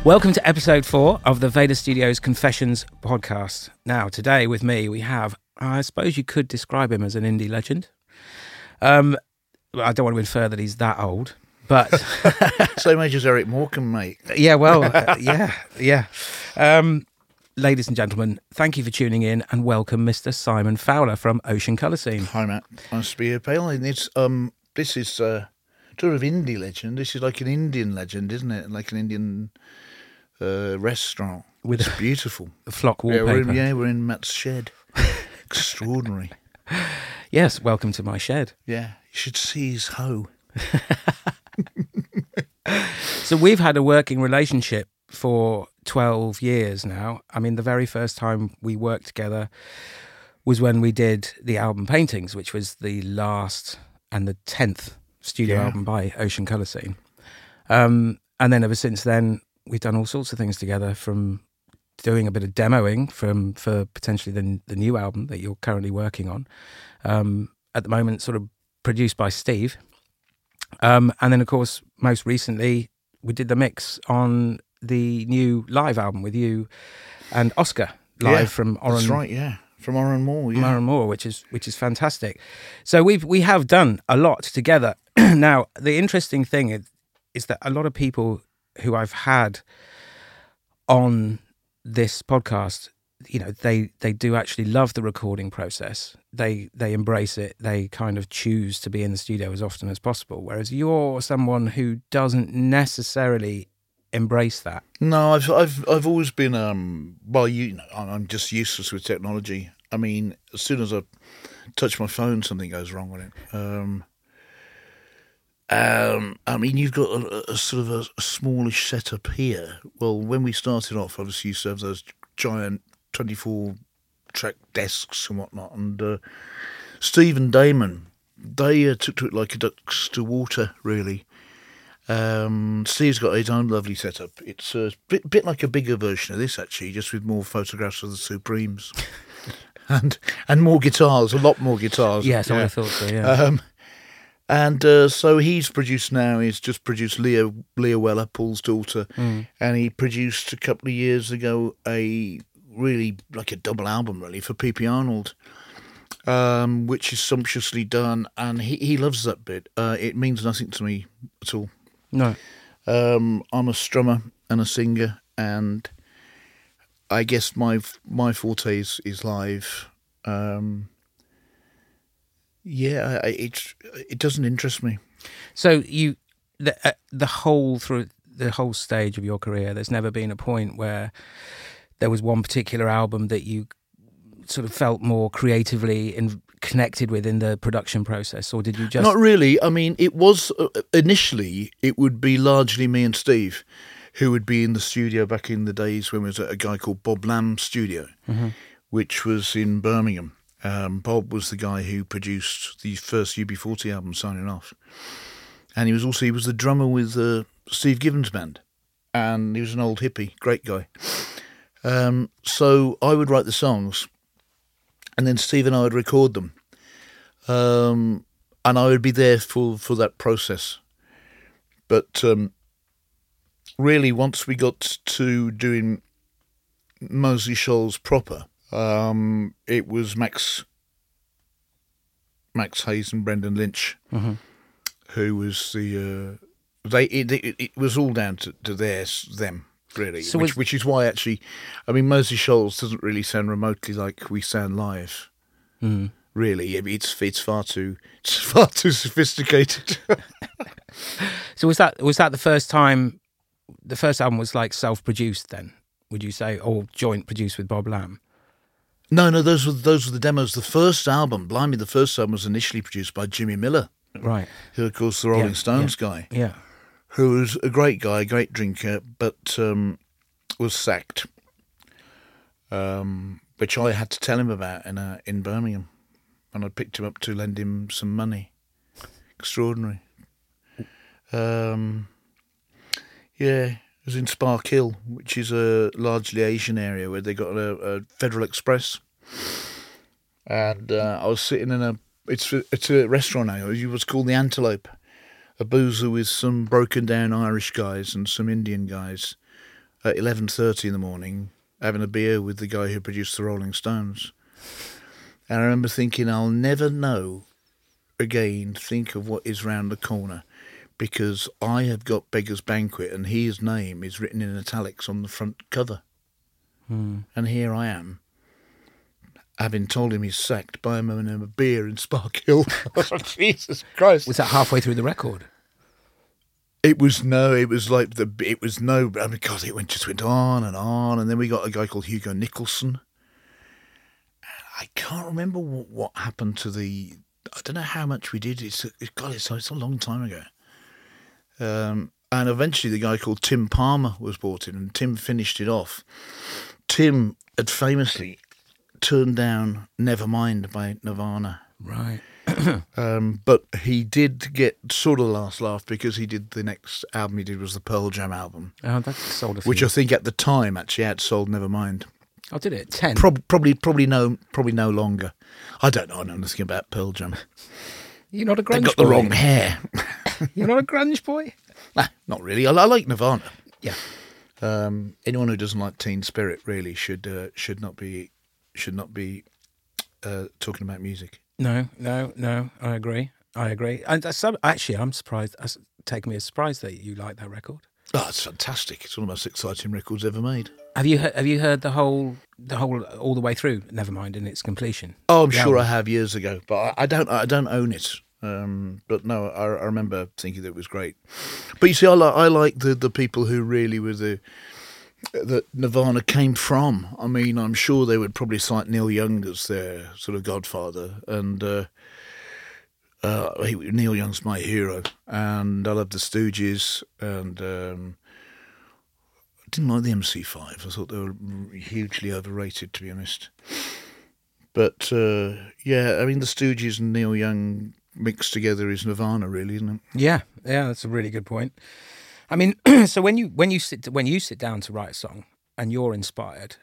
Welcome to episode 4 of the Vader Studios Confessions podcast. Now, today with me, we have, I suppose you could describe him as an indie legend. I don't want to infer that he's that old, but... Same age as Eric Morecambe, mate. Yeah, well, yeah. Ladies and gentlemen, thank you for tuning in and welcome Mr. Simon Fowler from Ocean Colour Scene. Hi, Matt. Nice to be here, pal. And it's, this is sort of indie legend. This is like an Indian legend, isn't it? Like an Indian... restaurant. It's beautiful. A flock wallpaper. We're in Matt's shed. Extraordinary. Yes, welcome to my shed. Yeah, you should see his hoe. So we've had a working relationship for 12 years now. I mean, the very first time we worked together was when we did the album Paintings, which was the last and the 10th studio album by Ocean Colour Scene. And then ever since then, we've done all sorts of things together, from doing a bit of demoing for potentially the new album that you're currently working on. At the moment, sort of produced by Steve. And then, of course, most recently, we did the mix on the new live album with you and Oscar, live from Oran. That's right, yeah. From Oran Moor, yeah. Oran Moor, which is fantastic. So we have done a lot together. Now, the interesting thing is that a lot of people who I've had on this podcast, you know, they do actually love the recording process. They embrace it. They kind of choose to be in the studio as often as possible. Whereas you're someone who doesn't necessarily embrace that. No, I've always been I'm just useless with technology. I mean, as soon as I touch my phone, something goes wrong with it. I mean, you've got a sort of a smallish setup here. Well, when we started off, obviously you used to have those giant 24-track desks and whatnot. And Steve and Damon, they took to it like a ducks to water, really. Steve's got his own lovely setup. It's a bit like a bigger version of this, actually, just with more photographs of the Supremes. and more guitars, a lot more guitars. Yes, I thought so, yeah. And so he's just produced Leah Weller, Paul's daughter, and he produced a couple of years ago a really, like a double album really, for P.P. Arnold, which is sumptuously done, and he loves that bit. It means nothing to me at all. No. I'm a strummer and a singer, and I guess my forte is live. Yeah, it doesn't interest me. So the whole stage of your career, there's never been a point where there was one particular album that you sort of felt more creatively connected with in the production process, or did you just... Not really. I mean, it was initially it would be largely me and Steve who would be in the studio back in the days when we was at a guy called Bob Lamb Studio, which was in Birmingham. Bob was the guy who produced the first UB40 album, Signing Off. And he was the drummer with Steve Gibbons' band. And he was an old hippie, great guy. So I would write the songs, and then Steve and I would record them. And I would be there for that process. But really, once we got to doing Moseley Shoals proper, it was Max Hayes and Brendan Lynch, who was the it was all down to them really, so which is why actually, I mean, Moseley Shoals doesn't really sound remotely like we sound live. Really, it's far too sophisticated. So was that the first time? The first album was like self-produced then, would you say, or joint produced with Bob Lamb? No, those were the demos. The first album was initially produced by Jimmy Miller, right? Who, of course, the Rolling Stones guy, who was a great guy, a great drinker, but was sacked, which I had to tell him about in Birmingham, and I picked him up to lend him some money. Extraordinary. It was in Spark Hill, which is a largely Asian area where they got a Federal Express. And I was sitting in it's a restaurant now. It was called the Antelope, a boozer with some broken down Irish guys and some Indian guys. at 11:30 in the morning having a beer with the guy who produced the Rolling Stones. And I remember thinking, I'll never know again, think of what is round the corner, because I have got Beggar's Banquet and his name is written in italics on the front cover. And here I am, having told him he's sacked, buying him a beer in Spark Hill. Jesus Christ. Was that halfway through the record? It was no, I mean, God, it just went on, and then we got a guy called Hugo Nicholson. I can't remember what happened to I don't know how much we did. It's a long time ago. And eventually the guy called Tim Palmer was brought in, and Tim finished it off. Tim had famously turned down Nevermind by Nirvana. Right. But he did get sort of the last laugh, because he did the next album he did was the Pearl Jam album. Oh, that sold a few. Which I think at the time actually outssold Nevermind. Oh, did it? 10? Probably no longer. I don't know nothing about Pearl Jam. You're not a grunge boy? They've got the wrong hair. You're not a grunge boy? Nah, not really. I like Nirvana. Yeah. Anyone who doesn't like Teen Spirit really should not be talking about music. No. I agree. And actually, I'm surprised. It's taken me as surprised that you like that record. Oh, it's fantastic. It's one of the most exciting records ever made. Have you heard the whole all the way through? Nevermind in its completion. Oh, I'm sure I have years ago, but I don't own it. But no, I remember thinking that it was great. But you see, I like the people who really were that Nirvana came from. I mean, I'm sure they would probably cite Neil Young as their sort of godfather, and Neil Young's my hero, and I love the Stooges, and I didn't like the MC5. I thought they were hugely overrated, to be honest. But yeah, I mean, the Stooges and Neil Young mixed together is Nirvana, really, isn't it? Yeah, that's a really good point. I mean, so when you sit down to write a song and you're inspired,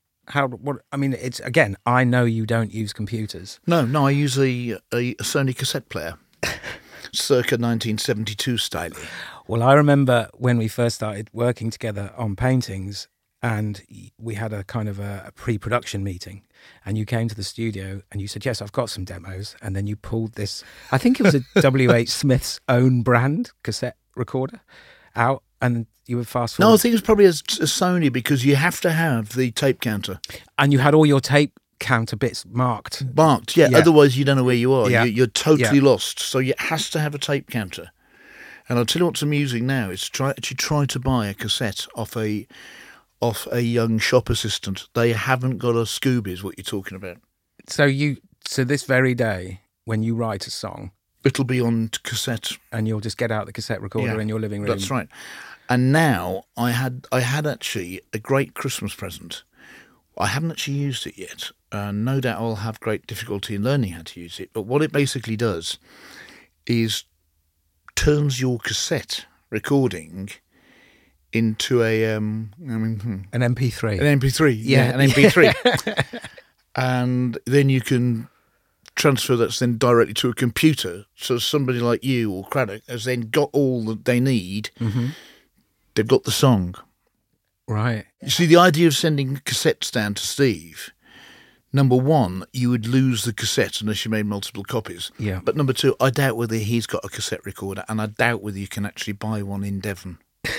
it's again, I know you don't use computers. No, I use a Sony cassette player, circa 1972 style. Well, I remember when we first started working together on paintings, and we had a kind of a pre-production meeting, and you came to the studio and you said, yes, I've got some demos, and then you pulled this, I think it was a W.H. Smith's own brand cassette recorder out, and you would fast forward. No, I think it's probably a Sony, because you have to have the tape counter. And you had all your tape counter bits marked. Yeah. Otherwise you don't know where you are. Yeah. You're totally lost. So it has to have a tape counter. And I'll tell you what's amusing now is try to buy a cassette off a young shop assistant. They haven't got a Scooby, is what you're talking about. So this very day, when you write a song, it'll be on cassette, and you'll just get out the cassette recorder in your living room. That's right. And now I had actually a great Christmas present. I haven't actually used it yet. No doubt I'll have great difficulty in learning how to use it. But what it basically does is turns your cassette recording into an MP3. An MP3, yeah, an MP3. And then you can transfer that then directly to a computer. So somebody like you or Craddock has then got all that they need. Mm-hmm. They've got the song. Right. You see, the idea of sending cassettes down to Steve, number one, you would lose the cassette unless you made multiple copies. Yeah. But number two, I doubt whether he's got a cassette recorder, and I doubt whether you can actually buy one in Devon.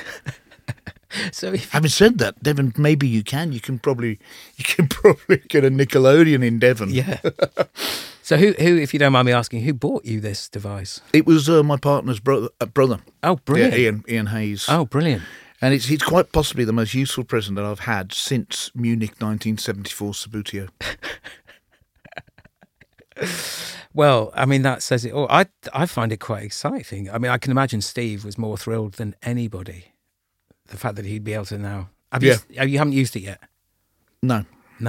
So, having said that, Devon, maybe you can. You can probably get a Nickelodeon in Devon. Yeah. So who, if you don't mind me asking, who bought you this device? It was my partner's brother. Oh, brilliant! Yeah, Ian Hayes. Oh, brilliant! And it's quite possibly the most useful present that I've had since Munich 1974 Subbuteo. Well, I mean, that says it all. I find it quite exciting. I mean, I can imagine Steve was more thrilled than anybody. The fact that he'd be able to now. You haven't used it yet? No.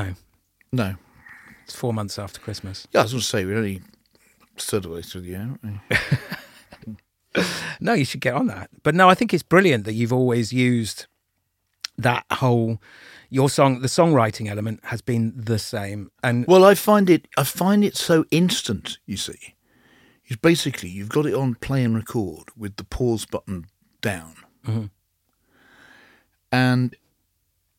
It's 4 months after Christmas. Yeah, I was going to say, we're only third way through the year, aren't we? No, you should get on that. But no, I think it's brilliant that you've always used that whole... the songwriting element has been the same. And well, I find it so instant, you see. It's basically, you've got it on play and record with the pause button down. Mm-hmm. And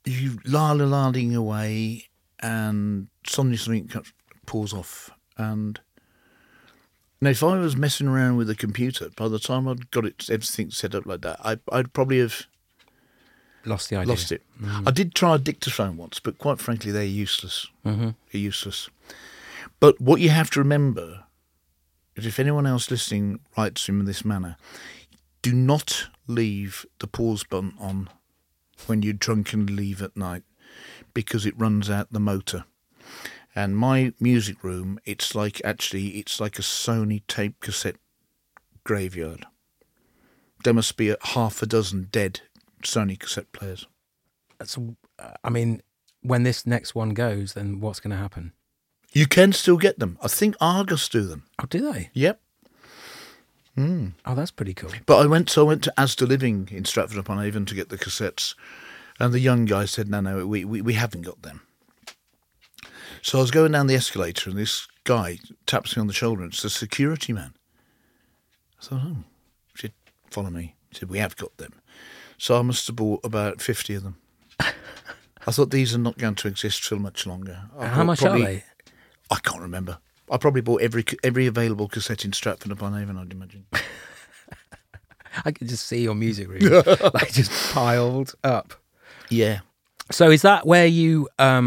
you la-la-la-ding away, and suddenly something pulls off. And now, if I was messing around with the computer, by the time I'd got everything set up like that, I'd probably have Lost the idea. lost it. I did try a dictaphone once, but quite frankly, they're useless. Mm-hmm. They're useless. But what you have to remember is, if anyone else listening writes in this manner, do not leave the pause button on when you drunkenly leave at night, because it runs out the motor. And my music room, it's like a Sony tape cassette graveyard. There must be half a dozen dead Sony cassette players. So, I mean, when this next one goes, then what's going to happen? You can still get them. I think Argus do them. Oh, do they? Yep. Oh, that's pretty cool. But I went to Asda Living in Stratford-upon-Avon to get the cassettes, and the young guy said, no, we haven't got them. So I was going down the escalator, and this guy taps me on the shoulder, and it's the security man. I thought, oh. He said, follow me. He said, we have got them. So I must have bought about 50 of them. I thought, these are not going to exist for much longer. How much are they? I can't remember. I probably bought every available cassette in Stratford-upon-Avon, I'd imagine. I could just see your music room, like just piled up. Yeah. So is that where you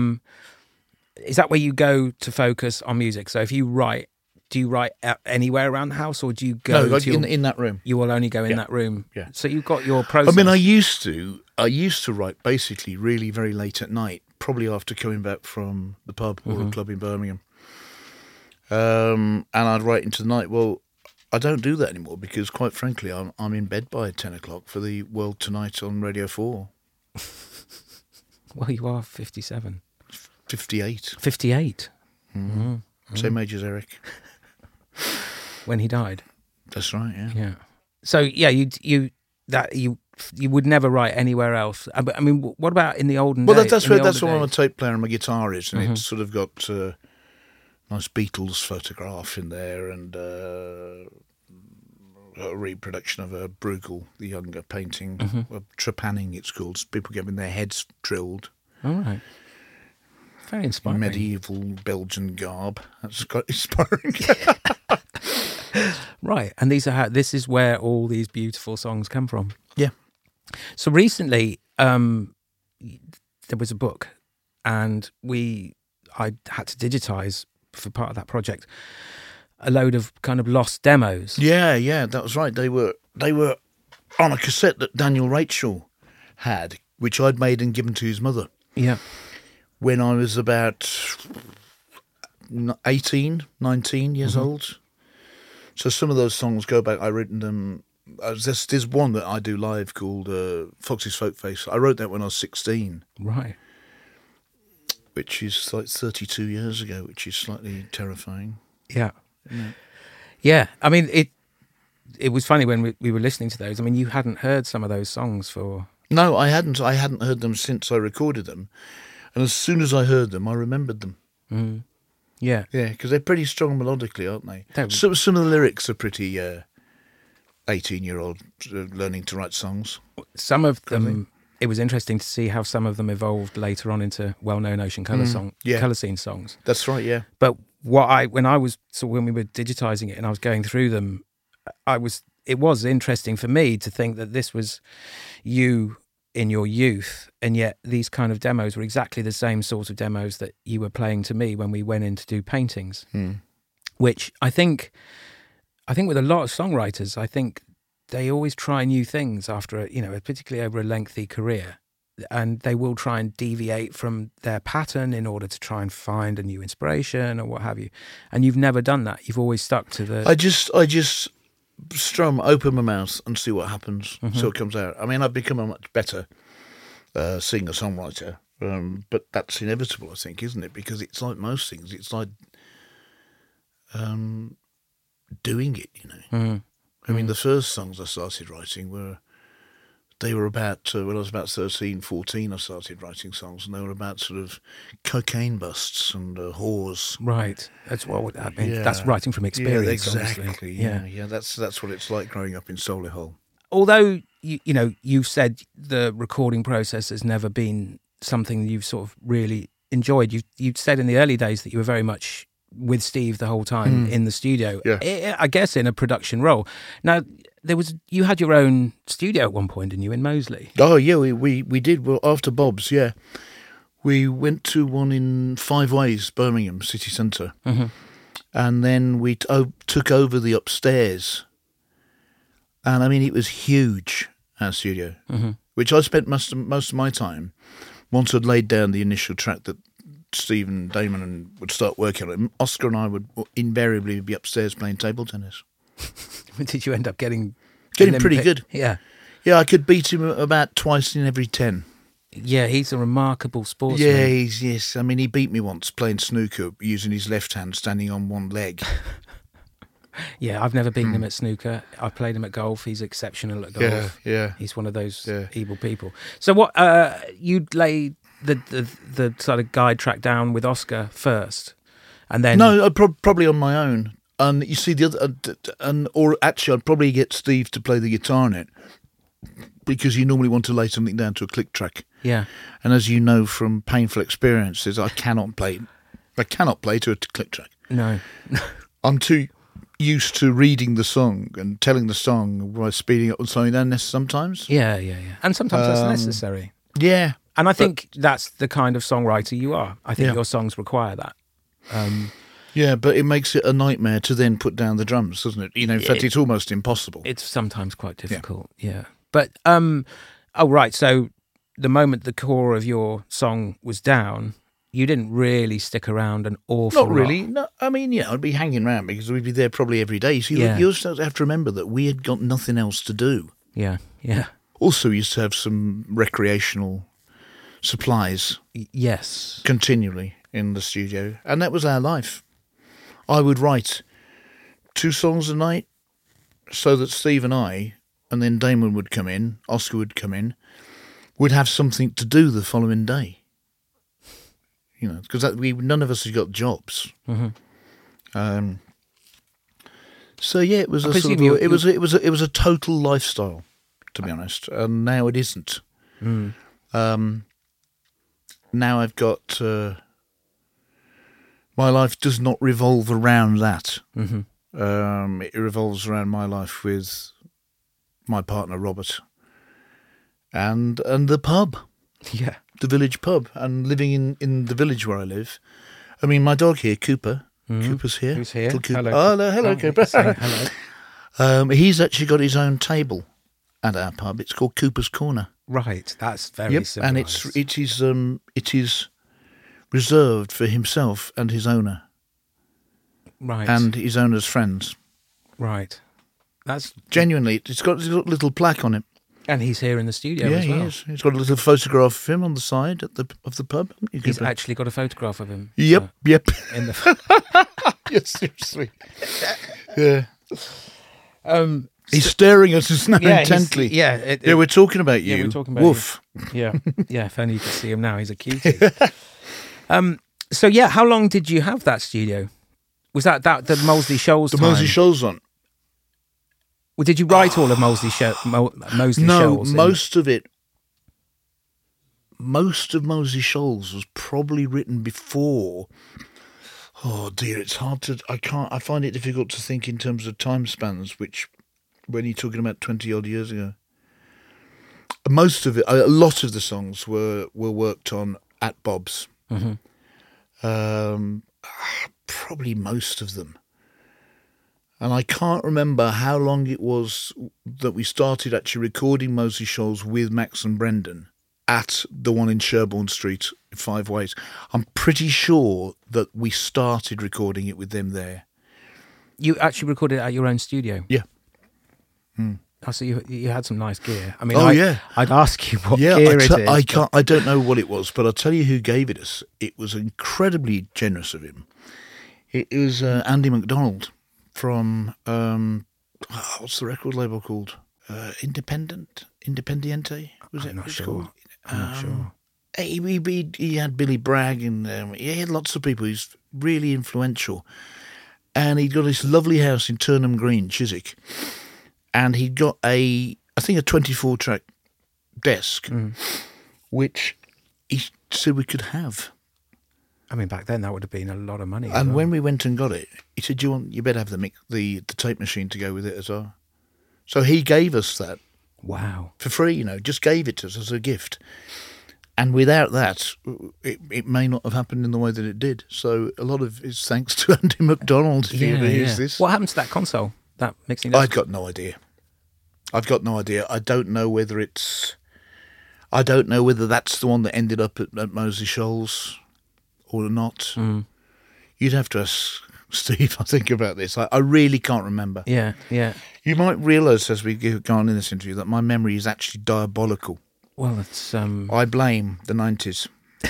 go to focus on music? So if you write, do you write anywhere around the house, or do you go? No, like in that room. You will only go in that room. Yeah. So you've got your process. I mean, I used to write basically really very late at night, probably after coming back from the pub or a club in Birmingham. And I'd write into the night. Well, I don't do that anymore because, quite frankly, I'm in bed by 10 o'clock for the World Tonight on Radio 4. Well, you are 57. 58. 58. Same age as Eric. When he died. That's right, yeah. Yeah. So, yeah, you would never write anywhere else. I mean, what about in the olden days? Well, that's where my tape player and my guitar is, and it's sort of got nice Beatles photograph in there, and a reproduction of a Bruegel, the younger painting, trepanning it's called. People getting their heads drilled. All right. Very inspiring. Medieval Belgian garb. That's quite inspiring. Right, and this is where all these beautiful songs come from. Yeah. So recently, there was a book, and I had to digitize for part of that project a load of kind of lost demos. Yeah, that was right. They were on a cassette that Daniel Rachel had, which I'd made and given to his mother. Yeah. When I was about 18, 19 years old. So some of those songs go back. I written them. There's one that I do live called Foxy's Folk Face. I wrote that when I was 16. Right. Which is like 32 years ago, which is slightly terrifying. Yeah. Yeah. I mean, it was funny when we were listening to those. I mean, you hadn't heard some of those songs for... No, I hadn't. I hadn't heard them since I recorded them. And as soon as I heard them, I remembered them. Mm. Yeah. Yeah, because they're pretty strong melodically, aren't they? Some of the lyrics are pretty 18-year-old learning to write songs. Some of them, it was interesting to see how some of them evolved later on into well-known Ocean Colour Colour Scene songs. That's right, yeah. But when we were digitizing it and I was going through them, it was interesting for me to think that this was you in your youth, and yet these kind of demos were exactly the same sort of demos that you were playing to me when we went in to do paintings. Which I think with a lot of songwriters, I think they always try new things after particularly over a lengthy career, and they will try and deviate from their pattern in order to try and find a new inspiration or what have you. And you've never done that. You've always stuck to the... I just strum, open my mouth and see what happens, so it comes out. I mean, I've become a much better singer-songwriter, but that's inevitable, I think, isn't it? Because it's like most things. It's like doing it, I mean, the first songs I started writing were about, when I was about 13, 14, I started writing songs, and they were about sort of cocaine busts and whores. Right. That's what that means. Yeah. That's writing from experience, exactly. Obviously. Yeah. That's what it's like growing up in Solihull. Although, you've said the recording process has never been something you've sort of really enjoyed? You said in the early days that you were very much with Steve the whole time in the studio. Yeah. I guess in a production role. Now, you had your own studio at one point, didn't you, in Moseley? Oh yeah, we did. Well, after Bob's, yeah, we went to one in Five Ways, Birmingham city centre, and then we took over the upstairs. And I mean, it was huge, our studio, which I spent most of my time. Once I'd laid down the initial track that Steve and Damon would start working on it, Oscar and I would invariably be upstairs playing table tennis. Did you end up getting pretty good? Yeah. Yeah, I could beat him about twice in every 10. Yeah, he's a remarkable sportsman. Yeah, yes. I mean, he beat me once playing snooker using his left hand standing on one leg. Yeah, I've never beaten him at snooker. I played him at golf. He's exceptional at golf. Yeah. He's one of those evil people. So what, you'd lay the sort of guide track down with Oscar first, and then... No, probably on my own. And you see, the other, or actually, I'd probably get Steve to play the guitar on it, because you normally want to lay something down to a click track. Yeah. And as you know from painful experiences, I cannot play to a click track. No. I'm too used to reading the song and telling the song by speeding up and slowing down sometimes. Yeah. And sometimes that's necessary. Yeah. And I think that's the kind of songwriter you are. I think your songs require that. Yeah, but it makes it a nightmare to then put down the drums, doesn't it? You know, in fact, it's almost impossible. It's sometimes quite difficult, yeah. But, right, so the moment the core of your song was down, you didn't really stick around an awful lot. Not really. No, I mean, yeah, I'd be hanging around because we'd be there probably every day. So you also have to remember that we had got nothing else to do. Yeah. Also, we used to have some recreational supplies. Yes. Continually in the studio. And that was our life. I would write 2 songs a night so that Steve and I, and then Damon would come in, Oscar would come in, would have something to do the following day. You know, because none of us had got jobs. So yeah, it was it was a total lifestyle, to be honest. And now it isn't. Now I've got. My life does not revolve around that. It revolves around my life with my partner Robert, and the pub, the village pub, and living in the village where I live. I mean, my dog here, Cooper. Cooper's here. Who's here? Cooper. Hello, Cooper. Hello. He's actually got his own table at our pub. It's called Cooper's Corner. Right, that's very simple. And it is reserved for himself and his owner. Right. And his owner's friends. Right. That's genuinely, it's got a little plaque on it. And he's here in the studio as well. He is. He's got a little photograph of him on the side of the pub. He's actually got a photograph of him. Yep. In the yes, seriously. Yeah. He's staring at us now intently. We're talking about you. Yeah, we're talking about Woof. You. Yeah. If only you could see him now. He's a cutie. So how long did you have that studio? Was that the Moseley Shoals? The Moseley Shoals one. Well, did you write all of Moseley Shoals? No, most of it. Most of Moseley Shoals was probably written before. Oh dear, it's hard to. I find it difficult to think in terms of time spans. Which, when you're talking about 20 odd years ago, most of it, a lot of the songs were worked on at Bob's. Probably most of them. And I can't remember how long it was that we started actually recording Moseley Shoals with Max and Brendan at the one in Sherborne Street, 5 Ways. I'm pretty sure that we started recording it with them there. You actually recorded it at your own studio? Yeah. Oh, so you had some nice gear. I mean, I'd ask you what gear it is. I don't know what it was, but I'll tell you who gave it us. It was incredibly generous of him. It was Andy McDonald from, what's the record label called? Independiente? Was it? I'm not sure. He had Billy Bragg and he had lots of people. He's really influential. And he'd got this lovely house in Turnham Green, Chiswick. And he'd got I think a 24-track desk, which he said we could have. I mean, back then that would have been a lot of money. And when we went and got it, he said, you better have the tape machine to go with it as well. So he gave us that Wow. for free, just gave it to us as a gift. And without that, it may not have happened in the way that it did. So a lot of it's thanks to Andy McDonald, if you ever use this. What happened to that console? That mixing desk? I've got no idea. I don't know whether that's the one that ended up at Moseley Shoals or not. You'd have to ask Steve, I think, about this. I really can't remember. Yeah. You might realise as we go on in this interview that my memory is actually diabolical. Well, it's I blame the 90s.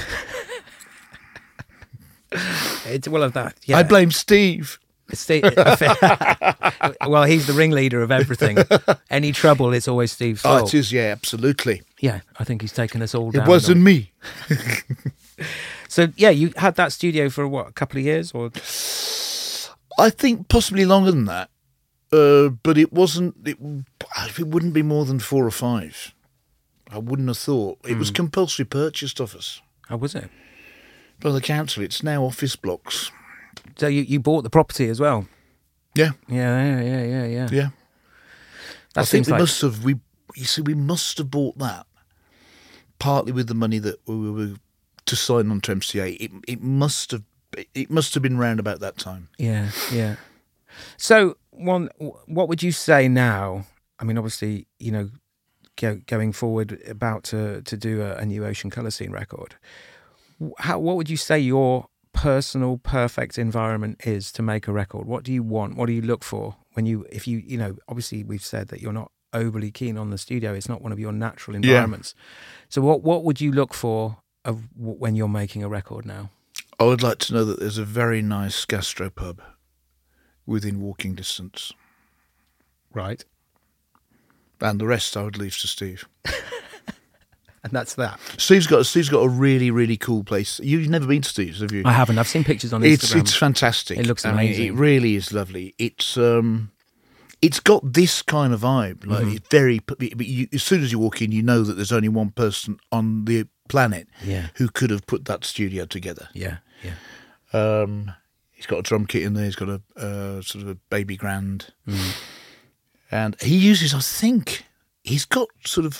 it's well of that. Yeah. I blame Steve. Steve. Well, he's the ringleader of everything. Any trouble, it's always Steve's fault. Oh, it is, yeah, absolutely. Yeah, I think he's taken us all down. It wasn't me. So, yeah, you had that studio for, what, a couple of years? Or I think possibly longer than that. But it wasn't, it wouldn't be more than 4 or 5. I wouldn't have thought. It was compulsory purchased of us. How was it? By the council. It's now office blocks. So you bought the property as well? Yeah. Yeah. Yeah. That I think seems like... we must have bought that partly with the money that we were to sign on to MCA. It must have been round about that time. Yeah. So, what would you say now? I mean, obviously, going forward, about to do a new Ocean Colour Scene record. What would you say your personal perfect environment is to make a record? What do you want? What do you look for if you obviously we've said that you're not overly keen on the studio. It's not one of your natural environments. Yeah. So what would you look for when you're making a record now? I would like to know that there's a very nice gastropub within walking distance. Right. And the rest I would leave to Steve. And that's that. Steve's got a really, really cool place. You've never been to Steve's, have you? I haven't. I've seen pictures on Instagram. It's fantastic. It looks amazing. I mean, it really is lovely. It's got this kind of vibe. Like it's very. As soon as you walk in, you know that there's only one person on the planet who could have put that studio together. Yeah. He's got a drum kit in there. He's got a sort of a baby grand, and he uses. I think he's got sort of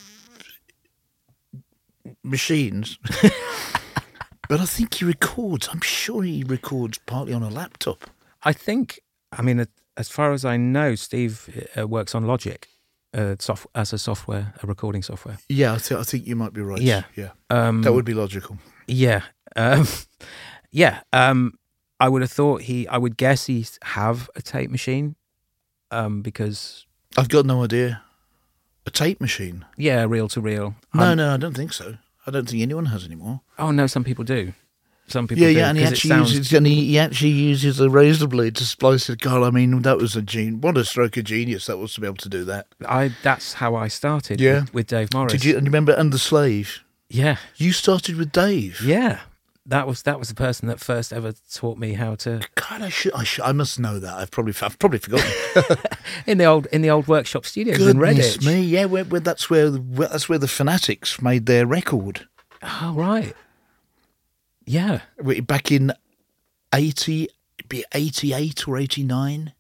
machines, but I think he records. I'm sure he records partly on a laptop. I mean, as far as I know, Steve works on Logic, as a recording software. Yeah, I think you might be right. Yeah. That would be logical. Yeah. I would have thought I would guess he have a tape machine, because I've got no idea. A tape machine? Yeah, reel to reel. No, I don't think so. I don't think anyone has anymore. Oh no, some people do. Some people do. Yeah, and he actually uses a razor blade to splice it. God, I mean, that was what a stroke of genius that was to be able to do that. That's how I started. Yeah. with Dave Morris. Did you remember And the Slave? Yeah, you started with Dave. Yeah, that was the person that first ever taught me how to. God, I must know that. I've probably forgotten. in the old workshop studios in Redditch. Goodness me, yeah, that's where the Fanatics made their record. Oh right. Yeah. Back in 88 or 89.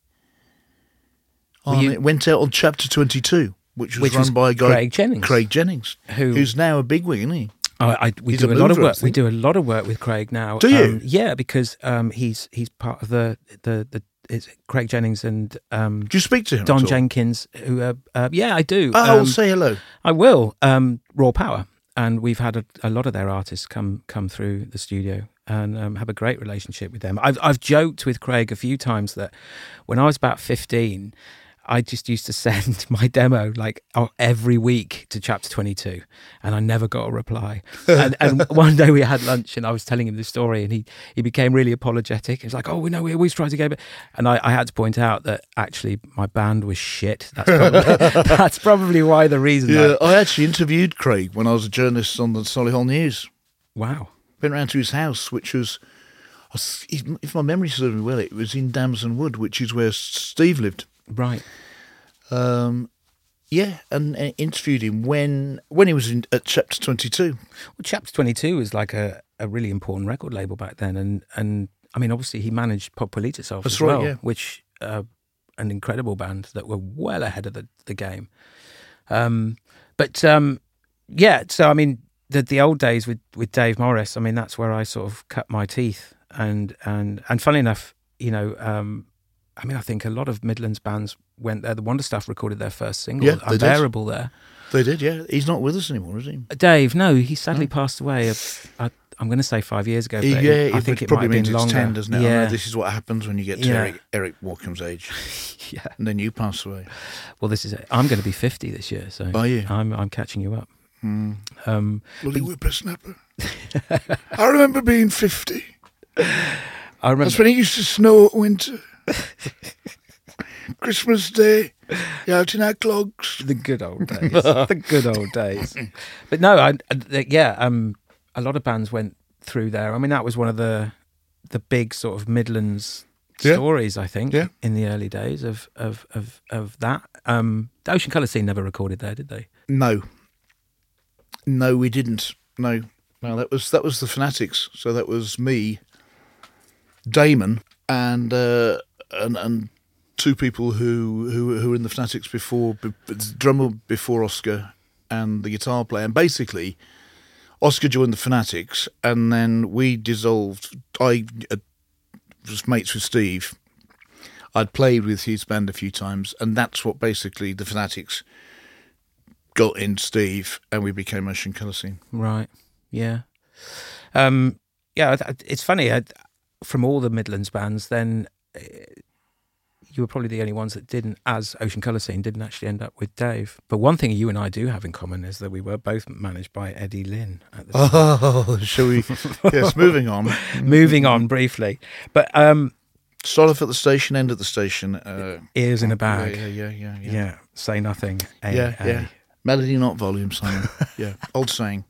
It went out on Chapter 22, which was run by a guy, Craig Jennings, who's now a bigwig, isn't he? We do a lot of work. We do a lot of work with Craig now. Do you? Yeah, because he's part of the it's Craig Jennings and do you speak to him? Don Jenkins, who yeah, I do. I'll say hello. I will. Raw Power. And we've had a lot of their artists come through the studio and have a great relationship with them. I've joked with Craig a few times that when I was about 15, I just used to send my demo every week to Chapter 22, and I never got a reply. And one day we had lunch, and I was telling him this story, and he became really apologetic. He was like, "Oh, we know, we always try to go," and I had to point out that actually my band was shit. That's probably why the reason. Yeah, I actually interviewed Craig when I was a journalist on the Solihull News. Wow. Went round to his house, which was, if my memory serves me well, it was in Damson Wood, which is where Steve lived. Right. Yeah, and interviewed him when he was at Chapter 22. Well, Chapter 22 was like a really important record label back then, and I mean, obviously he managed Pop Police itself That's as right, well, yeah. which an incredible band that were well ahead of the game. Yeah, so I mean, the old days with Dave Morris, I mean, that's where I sort of cut my teeth, and funnily enough, you know, I mean, I think a lot of Midlands bands went there. The Wonder Stuff recorded their first single, Yeah, they did. Unbearable, there. They did, yeah. He's not with us anymore, is he? Dave, no, he sadly passed away. I'm going to say 5 years ago, but I think it might have been longer. 10, doesn't it? Yeah. I know this is what happens when you get to Eric Morecambe's age. Yeah. And then you pass away. Well, this is it. I'm going to be 50 this year, so Are you? I'm catching you up. Bloody whippersnapper. I remember being 50. I remember. That's when it used to snow at winter. Christmas Day, you're out in our clogs. The good old days. The good old days. But no, a lot of bands went through there. I mean, that was one of the big sort of Midlands stories, I think, in the early days of that. The Ocean Colour Scene never recorded there, did they? No, we didn't. No, that was the Fanatics. So that was me, Damon, and two people who were in the Fanatics before, the drummer before Oscar and the guitar player. And basically, Oscar joined the Fanatics, and then we dissolved. I was mates with Steve. I'd played with his band a few times, and that's what basically the Fanatics got in Steve, and we became Ocean Colour Scene. Right. Yeah. It's funny. From all the Midlands bands, then you were probably the only ones that didn't, as Ocean Colour Scene, didn't actually end up with Dave. But one thing you and I do have in common is that we were both managed by Eddie Lynn at the time. Oh, shall we? Yes, moving on. Moving on briefly. But start off at the station, end at the station. Ears in a bag. Yeah. Say nothing. Yeah. Melody, not volume, Simon. Yeah, old saying.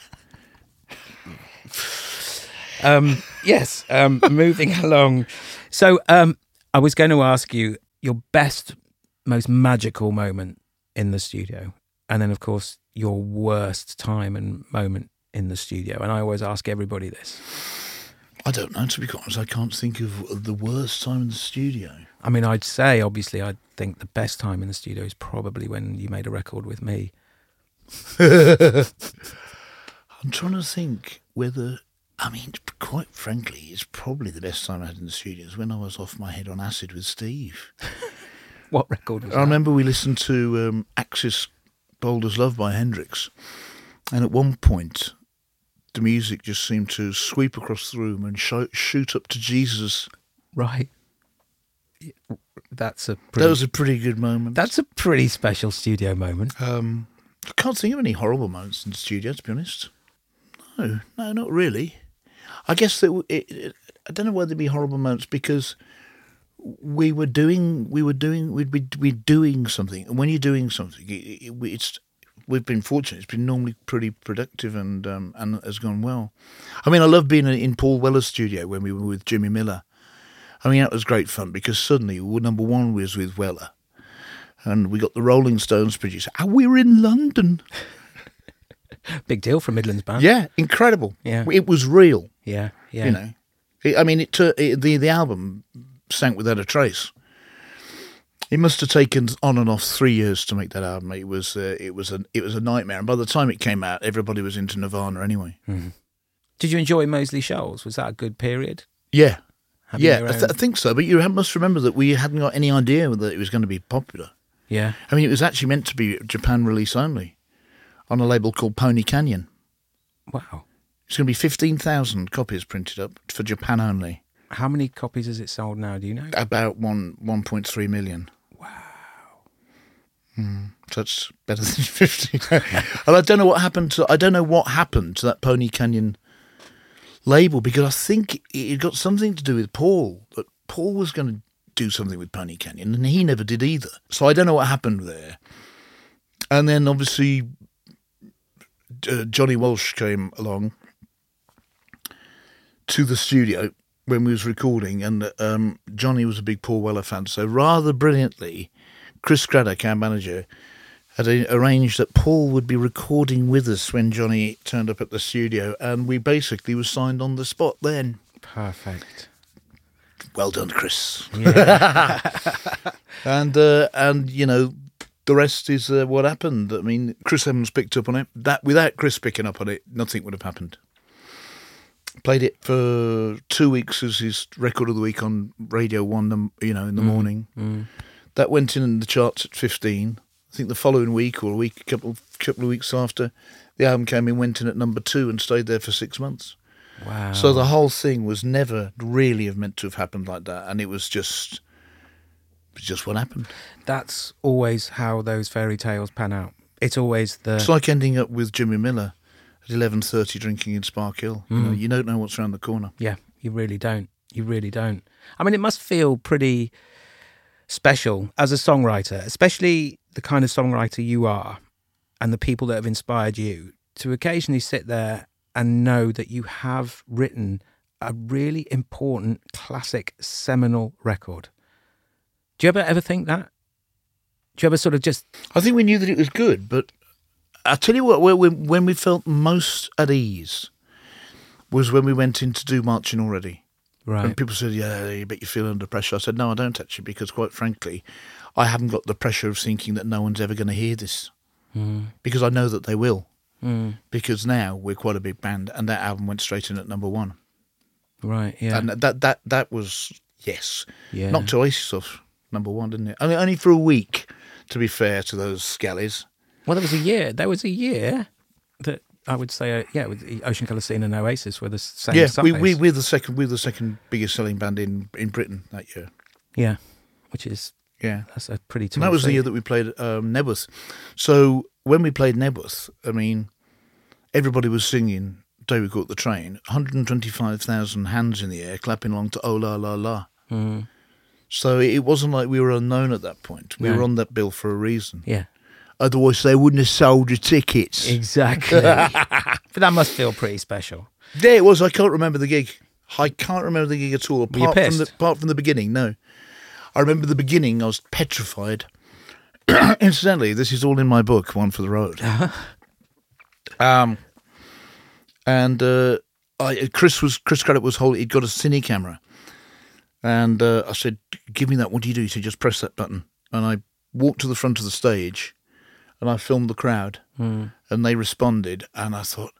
Yes, moving along. So I was going to ask you your best, most magical moment in the studio, and then, of course, your worst time and moment in the studio. And I always ask everybody this. I don't know, to be honest. I can't think of the worst time in the studio. I mean, I'd say, obviously, I think the best time in the studio is probably when you made a record with me. I'm trying to think whether... I mean, quite frankly, it's probably the best time I had in the studio is when I was off my head on acid with Steve. What record was that? I remember we listened to Axis Boulder's Love by Hendrix, and at one point, the music just seemed to sweep across the room and shoot up to Jesus. Right. That was a pretty good moment. That's a pretty special studio moment. I can't think of any horrible moments in the studio, to be honest. No, not really. I guess that I don't know whether there'd be horrible moments because we'd be doing something, and when you're doing something, we've been fortunate. It's been normally pretty productive and has gone well. I mean, I love being in Paul Weller's studio when we were with Jimmy Miller. I mean, that was great fun because suddenly number one was with Weller, and we got the Rolling Stones producer. And we were in London. Big deal for a Midlands band. Yeah, incredible. Yeah, it was real. Yeah. You know, the album sank without a trace. It must have taken on and off 3 years to make that album. It was a nightmare, and by the time it came out, everybody was into Nirvana anyway. Mm. Did you enjoy Moseley Shoals? Was that a good period? Yeah, I think so. But you must remember that we hadn't got any idea that it was going to be popular. Yeah, I mean, it was actually meant to be Japan release only, on a label called Pony Canyon. Wow. It's going to be 15,000 copies printed up for Japan only. How many copies has it sold now, do you know? About 1.3 million. Wow. So that's better than 50. And I don't know what happened to that Pony Canyon label, because I think it got something to do with Paul. That Paul was going to do something with Pony Canyon, and he never did either. So I don't know what happened there. And then obviously Johnny Walsh came along to the studio when we was recording, and Johnny was a big Paul Weller fan. So rather brilliantly, Chris Craddock, our manager, had arranged that Paul would be recording with us when Johnny turned up at the studio, and we basically were signed on the spot then. Perfect. Well done, Chris. Yeah. And you know, the rest is what happened. I mean, Chris Evans picked up on it. That without Chris picking up on it, nothing would have happened. Played it for 2 weeks as his record of the week on Radio 1, you know, in the morning. That went in the charts at 15. I think the following week or a couple of weeks after, the album came in, went in at number 2 and stayed there for 6 months. Wow. So the whole thing was never really meant to have happened like that, and it was just what happened. That's always how those fairy tales pan out. It's always It's like ending up with Jimmy Miller at 11:30 drinking in Spark Hill. You don't know what's around the corner. Yeah, you really don't. You really don't. I mean, it must feel pretty special as a songwriter, especially the kind of songwriter you are and the people that have inspired you, to occasionally sit there and know that you have written a really important, classic, seminal record. Do you ever think that? Do you ever sort of just... I think we knew that it was good, but I'll tell you what, when we felt most at ease was when we went in to do Marching Already. Right. And people said, yeah, I bet you feel under pressure. I said, no, I don't actually, because quite frankly, I haven't got the pressure of thinking that no one's ever going to hear this. Because I know that they will. Because now we're quite a big band, and that album went straight in at number 1. Right, yeah. And that was, yes, Yeah. knocked Oasis off number 1, didn't it? Only for a week, to be fair to those scallies. Well, there was a year that I would say, with the Ocean Colour Scene and Oasis were the same size. we're the second biggest selling band in Britain that year. Yeah, which is, Yeah. that's a pretty tall And that was the feat. year that we played Nebworth. So when we played Nebworth, I mean, everybody was singing Day We Caught the Train, 125,000 hands in the air clapping along to Oh La La La. So it wasn't like we were unknown at that point. We No. were on that bill for a reason. Yeah, Otherwise, they wouldn't have sold the tickets. exactly. But that must feel pretty special. There it was. I can't remember the gig. I can't remember the gig at all. Were you pissed? Apart from the beginning, no. I remember the beginning. I was petrified. Incidentally, this is all in my book, One for the Road. Chris Craddock was holding. He'd got a cine camera, and I said, "Give me that. What do you do?" He said, "Just press that button." And I walked to the front of the stage, and I filmed the crowd, and they responded. And I thought,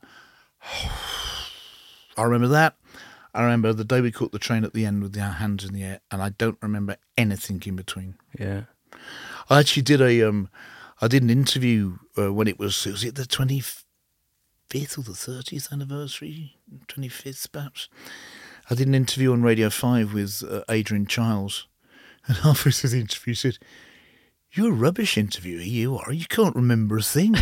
I remember that. I remember the Day We Caught the Train at the end with our hands in the air, and I don't remember anything in between. Yeah. I actually did I did an interview when it was it the 25th or the 30th anniversary, 25th perhaps. I did an interview on Radio 5 with Adrian Chiles, and halfway through the interview he said, "You're a rubbish interviewer, you are. You can't remember a thing."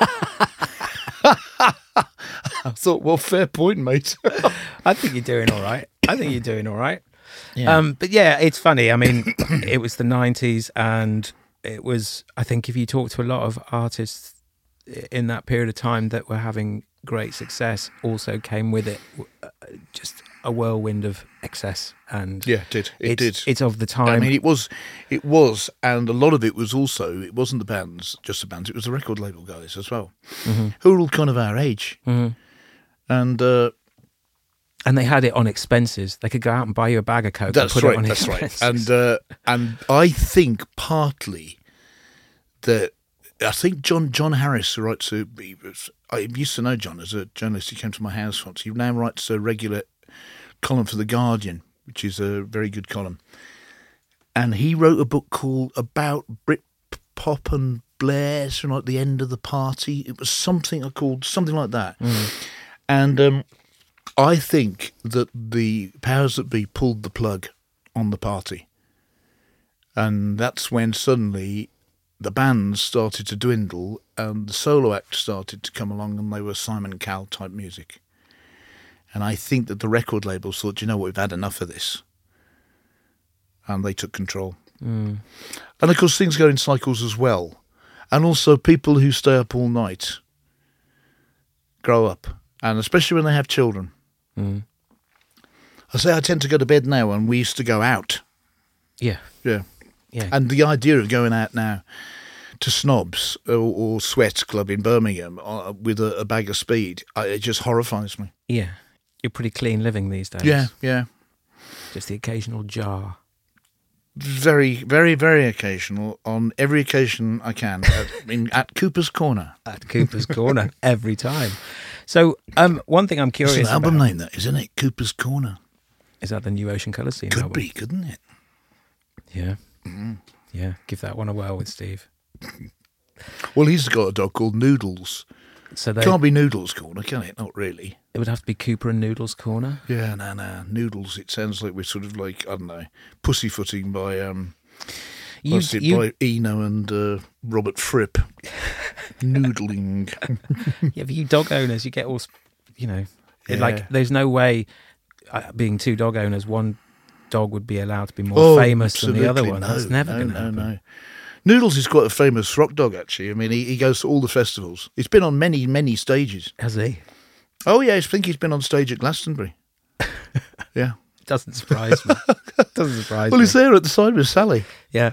I thought, well, fair point, mate. I think you're doing all right. Yeah. But yeah, it's funny. I mean, it was the 90s, and it was, I think if you talk to a lot of artists in that period of time that were having great success, also came with it just a whirlwind of excess. And Yeah, it did. It's of the time. I mean, it was, and a lot of it was also, it wasn't just the bands, it was the record label guys as well, who were all kind of our age. And they had it on expenses. They could go out and buy you a bag of Coke and put it on expenses. Right. And I think partly that, I think John Harris, who writes I used to know John as a journalist. He came to my house once. He now writes a regular column for The Guardian, which is a very good column. And he wrote a book called About Britpop and Blair, so like the end of the party. It was something like that. And I think that the powers that be pulled the plug on the party. And that's when suddenly the bands started to dwindle and the solo act started to come along, and they were Simon Cowell type music. And I think that the record labels thought, you know what, we've had enough of this. And they took control. And of course things go in cycles as well. And also people who stay up all night grow up. And especially when they have children. I say I tend to go to bed now, and we used to go out. Yeah. Yeah. Yeah. And the idea of going out now to Snobs or Sweat Club in Birmingham with a bag of speed, it just horrifies me. Yeah. You're pretty clean living these days. Yeah. Just the occasional jar. Very, very, very occasional. On every occasion I can. At Cooper's Corner. At Cooper's Corner, every time. So, one thing I'm curious about... It's an album name, that, isn't it? Cooper's Corner. Is that the new Ocean Colour Scene album? Could be, couldn't it? Yeah. Yeah, give that one a whirl with Steve. Well, he's got a dog called Noodles. So Can't be Noodles Corner, can it? Not really. It would have to be Cooper and Noodles Corner. Yeah, no. Noodles, it sounds like we're sort of like, I don't know, pussyfooting by by Eno and Robert Fripp. Noodling. Yeah, but you dog owners, you get all, there's no way, being two dog owners, one dog would be allowed to be more famous than the other one. That's never going to happen. No. Noodles is quite a famous rock dog, actually. I mean, he goes to all the festivals. He's been on many, many stages. Has he? Oh, yeah, I think he's been on stage at Glastonbury. Yeah. Doesn't surprise me. Well, he's there at the side with Sally. Yeah.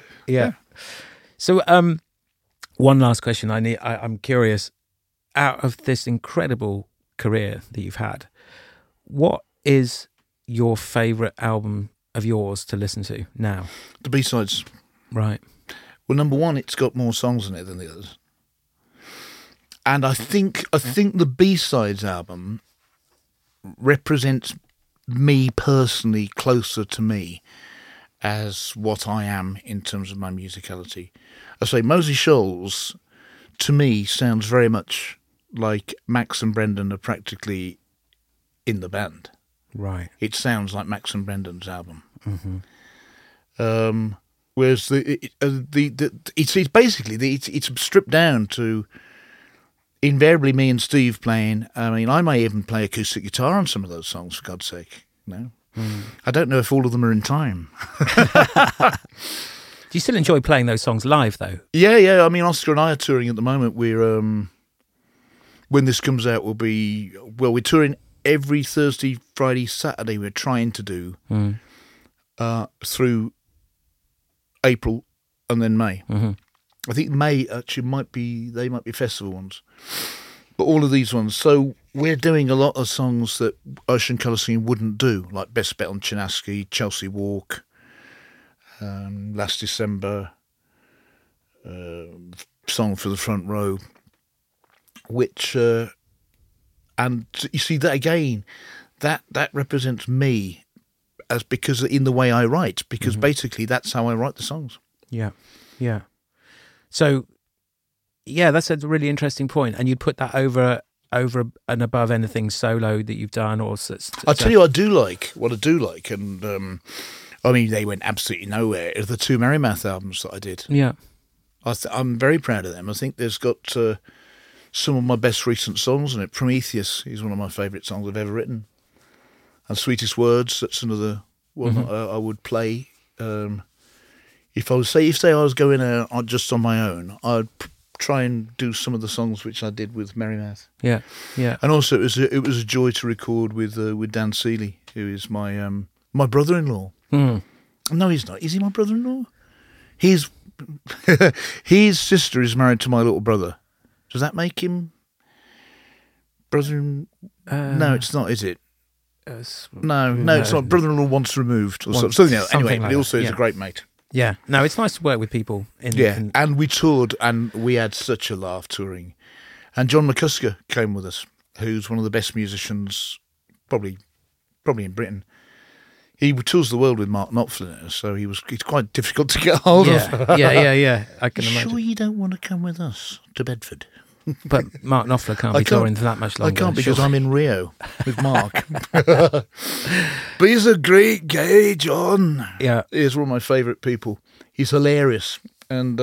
So, one last question. I'm curious. Out of this incredible career that you've had, what is your favourite album of yours to listen to now? The B-sides. Right. Well, number one, it's got more songs in it than the others. And I think the B-sides album represents me personally closer to me as what I am in terms of my musicality. I say Mosey Shoals, to me, sounds very much like Max and Brendan are practically in the band. Right. It sounds like Max and Brendan's album. Mm-hmm. Whereas it's basically it's stripped down to invariably me and Steve playing. I mean, I may even play acoustic guitar on some of those songs, for God's sake. No, I don't know if all of them are in time. Do you still enjoy playing those songs live, though? Yeah. I mean, Oscar and I are touring at the moment. We're when this comes out, we're touring every Thursday, Friday, Saturday. We're trying to do through April and then May. Mm-hmm. I think May actually might be festival ones, but all of these ones. So we're doing a lot of songs that Ocean Colour Scene wouldn't do, like Best Bet on Chinaski, Chelsea Walk, Last December, Song for the Front Row, which and you see that again, that represents me. As because in the way I write, because basically that's how I write the songs. Yeah. So, yeah, that's a really interesting point. And you'd put that over and above anything solo that you've done, or I'll tell you, what I do like, and I mean, they went absolutely nowhere. The two Merrymath albums that I did. Yeah, I'm very proud of them. I think there's got some of my best recent songs in it. Prometheus is one of my favourite songs I've ever written. And Sweetest Words, that's another one I would play. If I was going out just on my own, I'd try and do some of the songs which I did with Merrymath. Yeah. And also, it was a joy to record with Dan Seeley, who is my brother-in-law. No, he's not. Is he my brother-in-law? His sister is married to my little brother. Does that make him brother? No, it's not. Is it? No, it's not. Brother-in-law once removed or something else. Anyway, like he also is a great mate. Yeah, no, it's nice to work with people. And we toured, and we had such a laugh touring. And John McCusker came with us, who's one of the best musicians, probably in Britain. He tours the world with Mark Knopfler, so he's quite difficult to get hold of. Yeah. I can imagine. Sure, you don't want to come with us to Bedford? But Mark Knopfler can't be touring for that much longer. I can't because I'm in Rio with Mark. But he's a great guy, John. Yeah. He's one of my favourite people. He's hilarious. And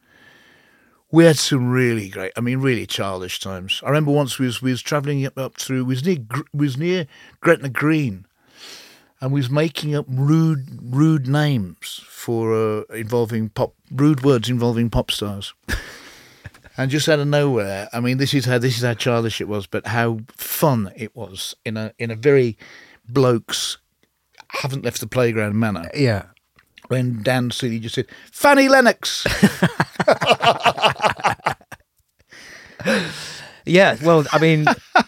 we had some really great, really childish times. I remember once we was travelling up through, we was near Gretna Green, and we was making up rude names for rude words involving pop stars. And just out of nowhere, this is how childish it was, but how fun it was in a very blokes haven't left the playground manner. Yeah. When Dan Seeley just said, Fanny Lennox. Yeah, well, I mean,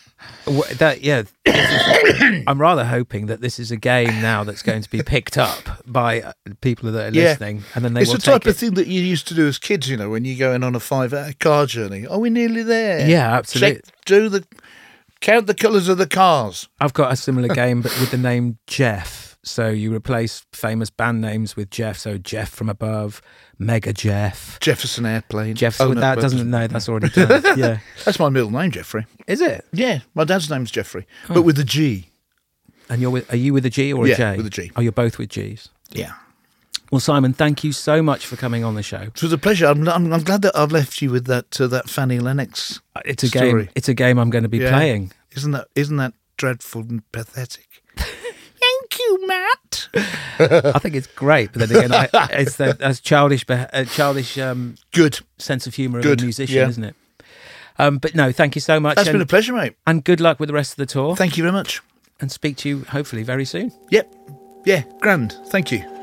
I'm rather hoping that this is a game now that's going to be picked up by people that are listening, and then it's the type of thing that you used to do as kids, when you're going on a 5-hour car journey. Are we nearly there? Yeah, absolutely. Count the colours of the cars. I've got a similar game, but with the name Jeff. So you replace famous band names with Jeff. So Jeff from Above, Mega Jeff, Jefferson Airplane. That's already done. Yeah, that's my middle name, Jeffrey. Is it? Yeah, my dad's name's Jeffrey, but with a G. And are you with a G or a J? With a G. Oh, you're both with Gs. Yeah. Well, Simon, thank you so much for coming on the show. It was a pleasure. I'm glad that I've left you with that Fanny Lennox. It's a story. game. It's a game I'm going to be playing. Isn't that dreadful and pathetic? Thank you, Matt. I think it's great, but then again, it's that's childish good sense of humour of a musician, isn't it? But no, thank you so much. That's been a pleasure, mate. And good luck with the rest of the tour. Thank you very much. And speak to you hopefully very soon. Yep. Yeah, grand. Thank you.